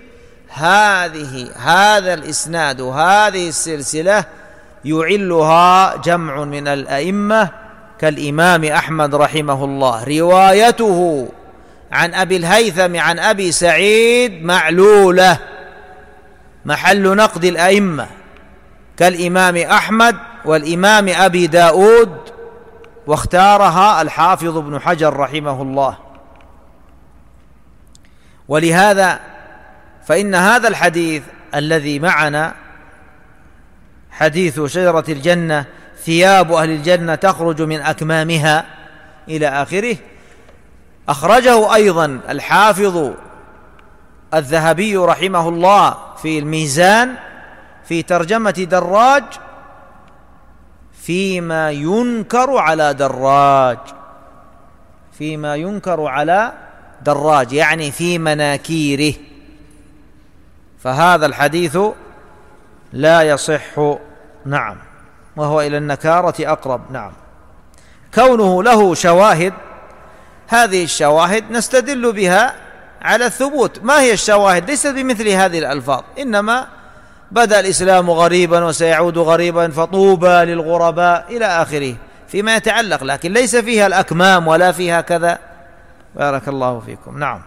هذا الإسناد وهذه السلسلة يعلها جمع من الأئمة كالإمام أحمد رحمه الله. روايته عن أبي الهيثم عن أبي سعيد معلولة، محل نقد الأئمة كالإمام أحمد والإمام أبي داود، واختارها الحافظ ابن حجر رحمه الله. ولهذا فإن هذا الحديث الذي معنا، حديث شجرة الجنة ثياب أهل الجنة تخرج من أكمامها إلى آخره، أخرجه أيضا الحافظ الذهبي رحمه الله في الميزان في ترجمة دراج فيما ينكر على دراج، فيما ينكر على دراج يعني في مناكيره، فهذا الحديث لا يصح. نعم، وهو إلى النكارة أقرب. نعم، كونه له شواهد، هذه الشواهد نستدل بها على الثبوت. ما هي الشواهد؟ ليست بمثل هذه الألفاظ، إنما بدأ الإسلام غريبا وسيعود غريبا فطوبى للغرباء إلى آخره فيما يتعلق، لكن ليس فيها الأكمام ولا فيها كذا. بارك الله فيكم. نعم.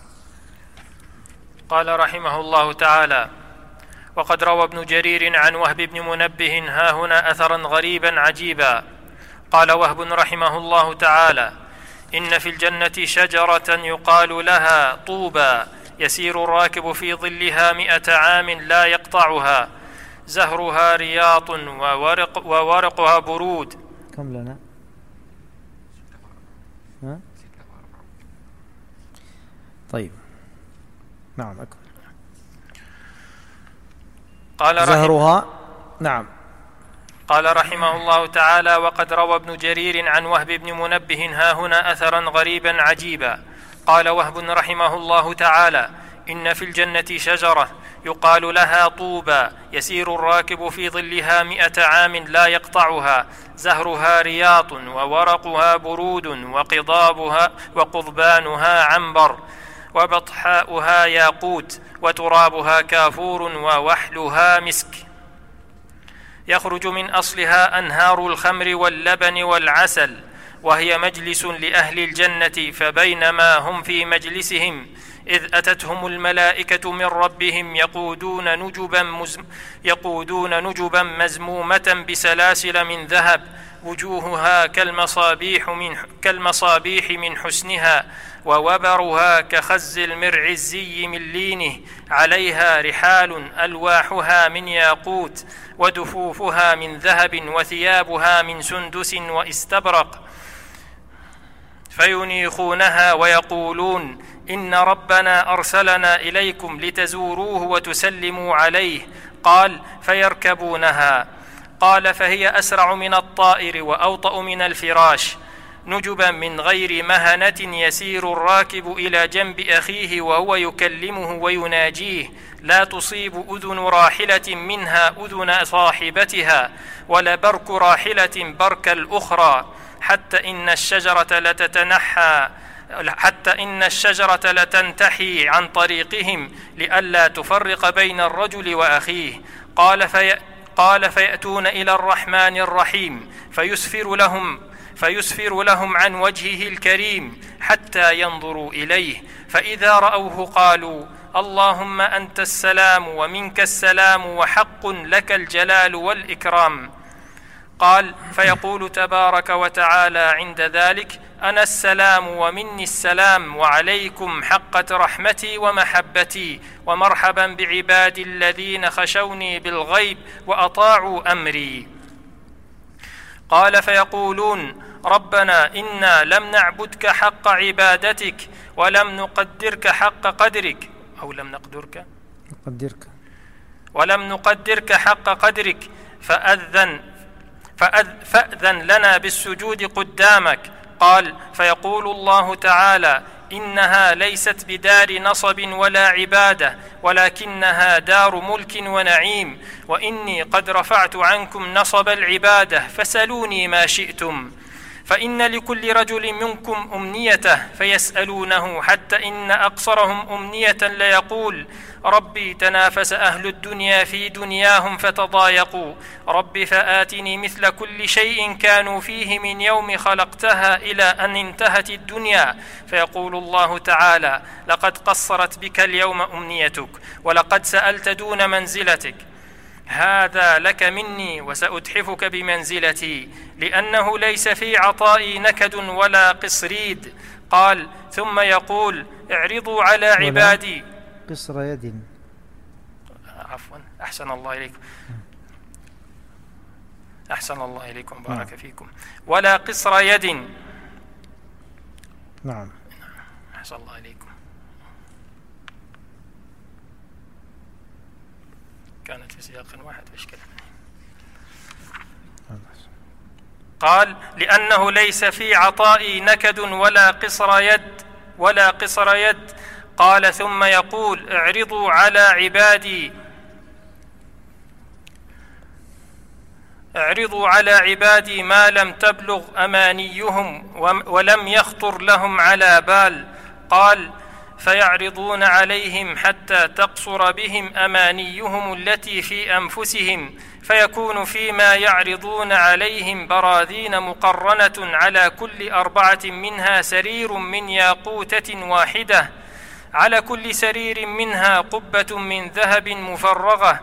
قال رحمه الله تعالى: وقد روى ابن جرير عن وهب بن منبه هاهنا أثرا غريبا عجيبا. قال وهب رحمه الله تعالى: إن في الجنة شجرة يقال لها طوبى، يسير الراكب في ظلها 100 عام لا يقطعها، زهرها رياط وورقها برود. كم لنا؟ طيب، نعم أكمل. قال زهرها. نعم. قال رحمه الله تعالى: وقد روى ابن جرير عن وهب بن منبه هاهنا أثرا غريبا عجيبا. قال وهب رحمه الله تعالى: إن في الجنة شجرة يقال لها طوبى، يسير الراكب في ظلها 100 عام لا يقطعها، زهرها رياط وورقها برود وقضبانها عنبر وبطحاؤها ياقوت وترابها كافور ووحلها مسك، يخرج من أصلها أنهار الخمر واللبن والعسل، وهي مجلس لأهل الجنة. فبينما هم في مجلسهم إذ أتتهم الملائكة من ربهم يقودون نجبا مزمومة بسلاسل من ذهب، وجوهها كالمصابيح من حسنها، ووبرها كخز المرع الزي من لينه، عليها رحال ألواحها من ياقوت، ودفوفها من ذهب، وثيابها من سندس واستبرق، فينيخونها ويقولون: إن ربنا أرسلنا إليكم لتزوروه وتسلموا عليه. قال: فيركبونها. قال: فهي أسرع من الطائر وأوطأ من الفراش، نجبا من غير مهنة، يسير الراكب إلى جنب أخيه وهو يكلمه ويناجيه، لا تصيب أذن راحلة منها أذن صاحبتها، ولا برك راحلة برك الأخرى، حتى إن الشجرة لتنتحي عن طريقهم لئلا تفرق بين الرجل وأخيه. قال: فيأتون إلى الرحمن الرحيم فيسفر لهم عن وجهه الكريم حتى ينظروا إليه، فإذا رأوه قالوا: اللهم أنت السلام ومنك السلام، وحق لك الجلال والإكرام. قال: فيقول تبارك وتعالى عند ذلك: أنا السلام ومني السلام وعليكم حقت رحمتي ومحبتي ومرحبا بعبادي الذين خشوني بالغيب وأطاعوا أمري. قال: فيقولون: ربنا إنا لم نعبدك حق عبادتك ولم نقدرك حق قدرك، أو لم نقدرك ولم نقدرك حق قدرك، فأذن لنا بالسجود قدامك. قال: فيقول الله تعالى: إنها ليست بدار نصب ولا عبادة، ولكنها دار ملك ونعيم، وإني قد رفعت عنكم نصب العبادة فسلوني ما شئتم. فإن لكل رجل منكم أمنيته فيسألونه، حتى إن أقصرهم أمنية ليقول: ربي تنافس أهل الدنيا في دنياهم فتضايقوا، رب فآتني مثل كل شيء كانوا فيه من يوم خلقتها إلى أن انتهت الدنيا. فيقول الله تعالى: لقد قصرت بك اليوم أمنيتك، ولقد سألت دون منزلتك، هذا لك مني وسأتحفك بمنزلتي، لأنه ليس في عطائي نكد ولا قصريد. قال: ثم يقول: اعرضوا على عبادي قصر يد، عفوا، أحسن الله إليكم، أحسن الله إليكم، بارك فيكم. ولا قصر يد. نعم، أحسن الله إليكم. كانت في سياق واحد إشكال. قال: لأنه ليس في عطائي نكد ولا قصر يد. قال: ثم يقول: اعرضوا على عبادي ما لم تبلغ أمانيهم ولم يخطر لهم على بال. قال: فيعرضون عليهم حتى تقصر بهم أمانيهم التي في أنفسهم، فيكون فيما يعرضون عليهم براذين مقرنة على كل 4 منها سرير من ياقوتة واحدة، على كل سرير منها قبة من ذهب مفرغة،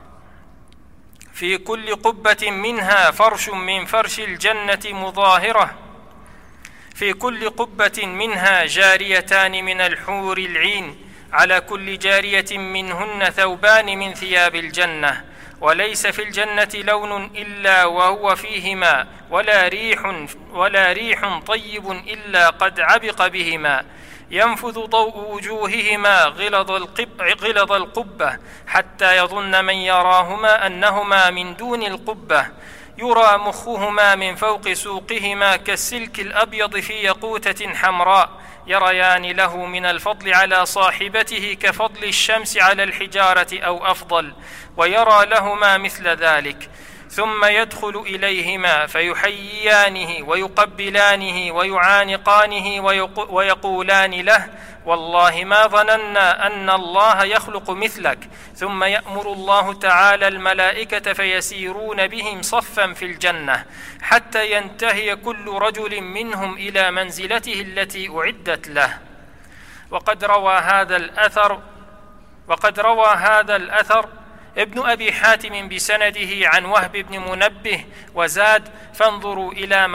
في كل قبة منها فرش من فرش الجنة مظاهرة، في كل قبة منها جاريتان من الحور العين، على كل جارية منهن ثوبان من ثياب الجنة، وليس في الجنة لون إلا وهو فيهما، ولا ريح طيب إلا قد عبق بهما، ينفذ ضوء وجوههما غلظ القبة، حتى يظن من يراهما أنهما من دون القبة، يرى مخهما من فوق سوقهما كالسلك الأبيض في يقوتة حمراء، يريان له من الفضل على صاحبته كفضل الشمس على الحجارة أو أفضل، ويرى لهما مثل ذلك. ثم يدخل إليهما فيحييانه ويقبلانه ويعانقانه ويقولان له: والله ما ظننا أن الله يخلق مثلك. ثم يأمر الله تعالى الملائكة فيسيرون بهم صفا في الجنة، حتى ينتهي كل رجل منهم إلى منزلته التي أعدت له. وقد روى هذا الأثر ابن أبي حاتم بسنده عن وهب بن منبه، وزاد: فانظروا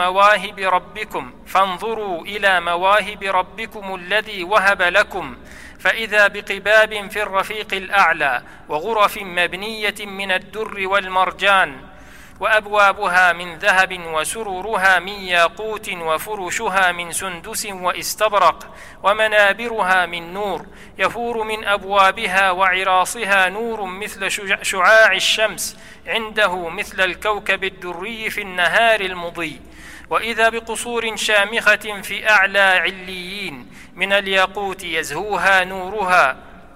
إلى مواهب ربكم الذي وهب لكم، فإذا بقباب في الرفيق الأعلى، وغرف مبنية من الدر والمرجان، وأبوابها من ذهب، وسرورها من ياقوت، وفرشها من سندس واستبرق، ومنابرها من نور، يفور من أبوابها وعراصها نور مثل شعاع الشمس، عنده مثل الكوكب الدري في النهار المضيء. وإذا بقصور شامخة في أعلى عليين من الياقوت يزهوها نورها،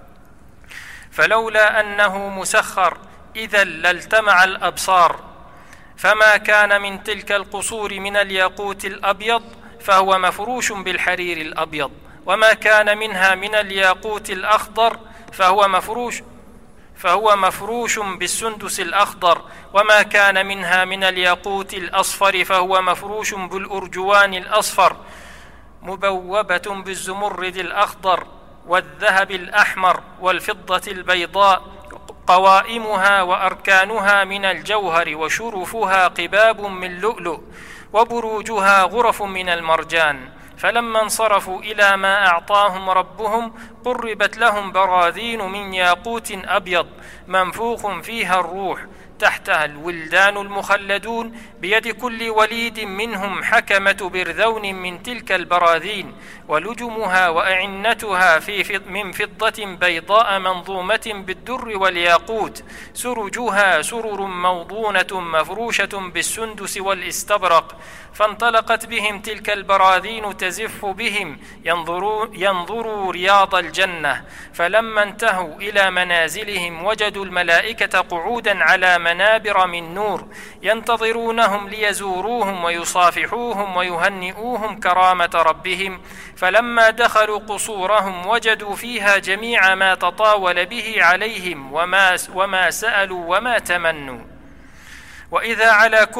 فلولا أنه مسخر إذا لالتمع الأبصار. فما كان من تلك القصور من الياقوت الأبيض فهو مفروش بالحرير الأبيض، وما كان منها من الياقوت الأخضر فهو مفروش بالسندس الأخضر، وما كان منها من الياقوت الأصفر فهو مفروش بالأرجوان الأصفر، مبوبة بالزمرد الأخضر والذهب الأحمر والفضة البيضاء، قوائمها وأركانها من الجوهر، وشرفها قباب من لؤلؤ، وبروجها غرف من المرجان. فلما انصرفوا إلى ما أعطاهم ربهم قربت لهم براذين من ياقوت أبيض منفوخ فيها الروح، تحتها الولدان المخلدون، بيد كل وليد منهم حكمة برذون من تلك البراذين، ولجمها وأعنتها من فضة بيضاء منظومة بالدر والياقوت، سرجها سرر موضونة مفروشة بالسندس والاستبرق. فانطلقت بهم تلك البراذين تزف بهم ينظروا رياض الجنة. فلما انتهوا إلى منازلهم وجدوا الملائكة قعودا على منابر من نور ينتظرونهم ليزوروهم ويصافحوهم ويهنئوهم كرامة ربهم. فلما دخلوا قصورهم وجدوا فيها جميع ما تطاول به عليهم وما سألوا وما تمنوا. وإذا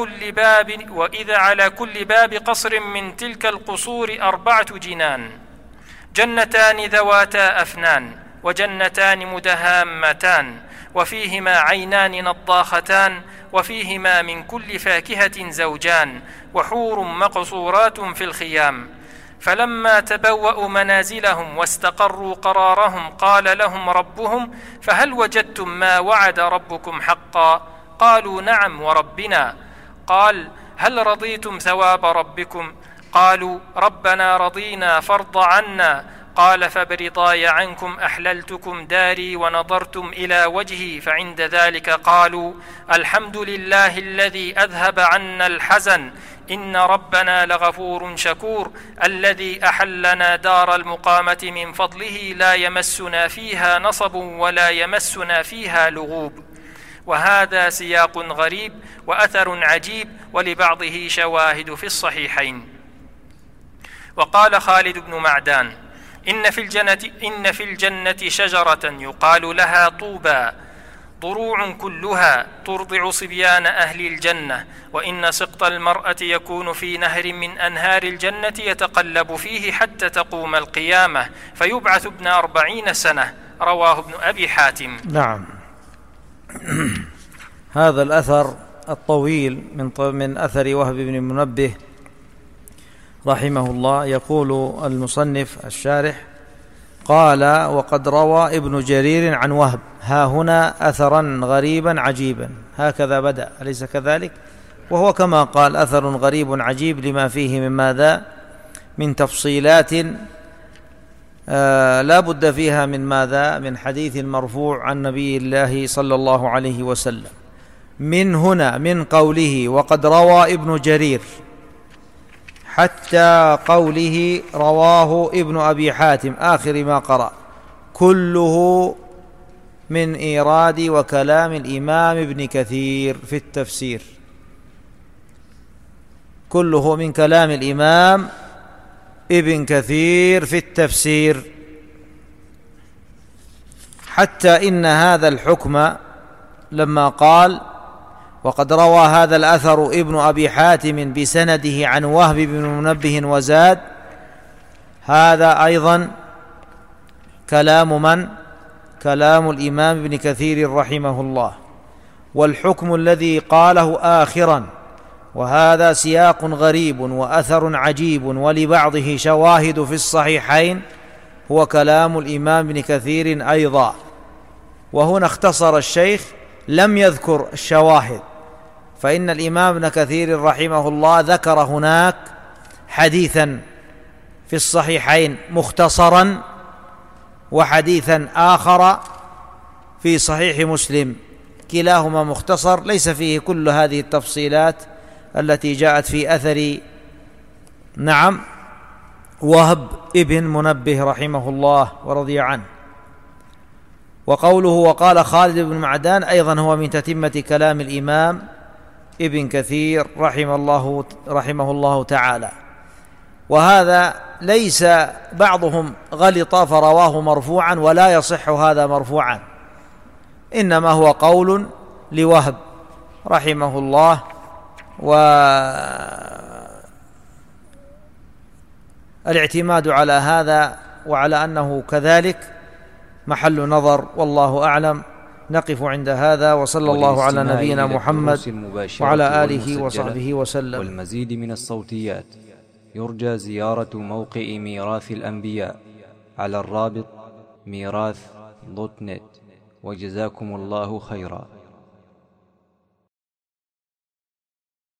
على كل باب قصر من تلك القصور 4 جنان، جنتان ذواتا أفنان، وجنتان مدهامتان، وفيهما عينان نضاختان، وفيهما من كل فاكهة زوجان، وحور مقصورات في الخيام. فلما تبوأوا منازلهم واستقروا قرارهم قال لهم ربهم: فهل وجدتم ما وعد ربكم حقا؟ قالوا: نعم وربنا. قال: هل رضيتم ثواب ربكم؟ قالوا: ربنا رضينا فارض عنا. قال: فبرضاي عنكم أحللتكم داري ونظرتم إلى وجهي. فعند ذلك قالوا: الحمد لله الذي أذهب عنا الحزن، إن ربنا لغفور شكور، الذي أحلنا دار المقامة من فضله، لا يمسنا فيها نصب ولا يمسنا فيها لغوب. وهذا سياق غريب وأثر عجيب، ولبعضه شواهد في الصحيحين. وقال خالد بن معدان: إن في الجنة شجرة يقال لها طوبى، ضروع كلها ترضع صبيان أهل الجنة، وإن سقط المرأة يكون في نهر من أنهار الجنة يتقلب فيه حتى تقوم القيامة، فيبعث ابن 40 سنة. رواه ابن أبي حاتم. نعم. هذا الأثر الطويل من أثر وهب بن منبه رحمه الله. يقول المصنف الشارح: قال: وقد روى ابن جرير عن وهب ها هنا أثرا غريبا عجيبا. هكذا بدأ، أليس كذلك؟ وهو كما قال أثر غريب عجيب لما فيه من ماذا؟ من تفصيلات لا بد فيها من ماذا؟ من حديث مرفوع عن نبي الله صلى الله عليه وسلم. من هنا من قوله وقد روى ابن جرير حتى قوله رواه ابن أبي حاتم آخر ما قرأ، كله من إيراد وكلام الإمام ابن كثير في التفسير، كله من كلام الإمام ابن كثير في التفسير. حتى إن هذا الحكم لما قال وقد روى هذا الأثر ابن أبي حاتم بسنده عن وهب بن منبه وزاد، هذا أيضا كلام من؟ كلام الإمام ابن كثير رحمه الله. والحكم الذي قاله آخرا وهذا سياق غريب وأثر عجيب ولبعضه شواهد في الصحيحين هو كلام الإمام ابن كثير أيضا. وهنا اختصر الشيخ، لم يذكر الشواهد، فإن الإمام ابن كثير رحمه الله ذكر هناك حديثا في الصحيحين مختصرا وحديثا آخر في صحيح مسلم، كلاهما مختصر ليس فيه كل هذه التفصيلات التي جاءت في أثر وهب ابن منبه رحمه الله ورضي عنه. وقوله وقال خالد بن معدان أيضا هو من تتمة كلام الإمام ابن كثير رحمه الله تعالى. وهذا ليس بعضهم غلط فرواه مرفوعا ولا يصح هذا مرفوعا، إنما هو قول لوهب رحمه الله، والاعتماد على هذا وعلى أنه كذلك محل نظر والله أعلم. نقف عند هذا، وصلى الله على نبينا محمد وعلى آله وصحبه وسلم. والمزيد من الصوتيات يرجى زيارة موقع ميراث الأنبياء على الرابط ميراث.net. وجزاكم الله خيرا.